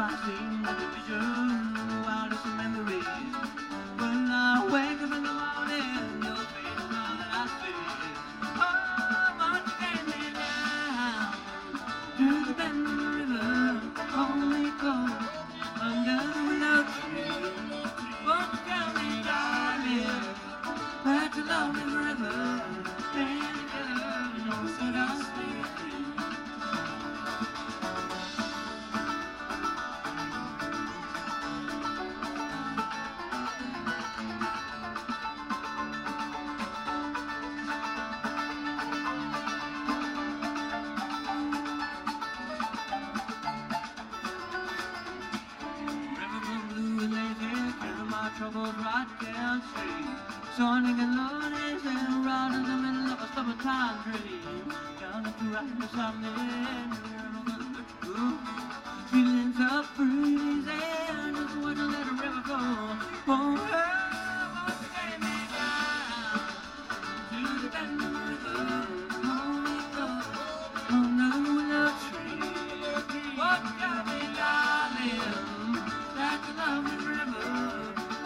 I see like a vision, the wildest of memories. When I wake up in the morning, your face is all that I see. Oh, won't you take me down to the bend of the river, hold me close under the willow tree. Won't you tell me, darling, that you love me forever, and together, so I'll stay free. Troubles right downstream, soaring and loading and right in the middle of a summertime dream. Down at the right beside me, feeling so free, and just want to let the river flow. Oh, won't you take me down to the bend of the river, hold me close under the willow tree. Won't you tell me, darling, that you love me forever?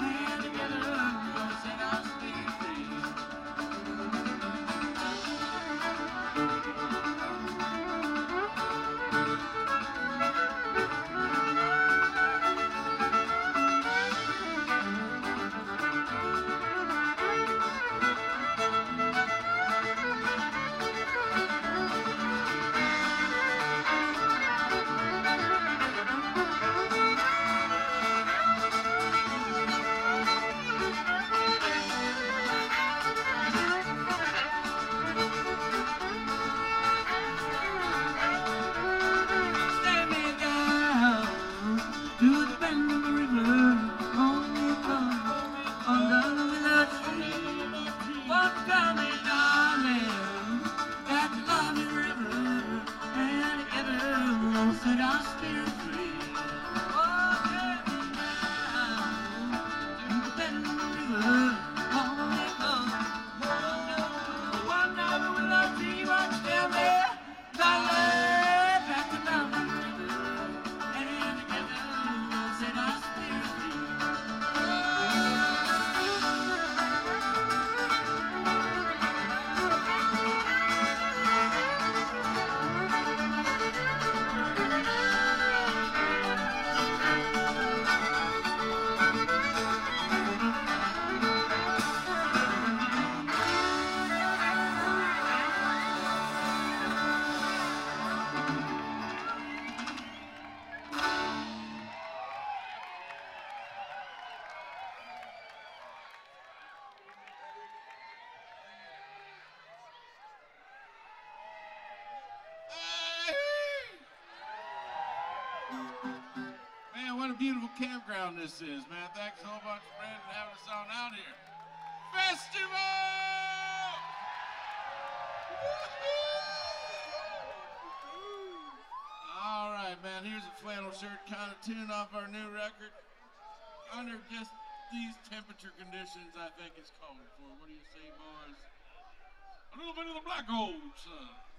Man, what a beautiful campground this is, man. Thanks a whole bunch, Brandon, for having us on out here. Festival! All right, man, here's a flannel shirt kind of tune off our new record. Under just these temperature conditions, I think it's called for. What do you say, boys? A little bit of the Black Gold, son.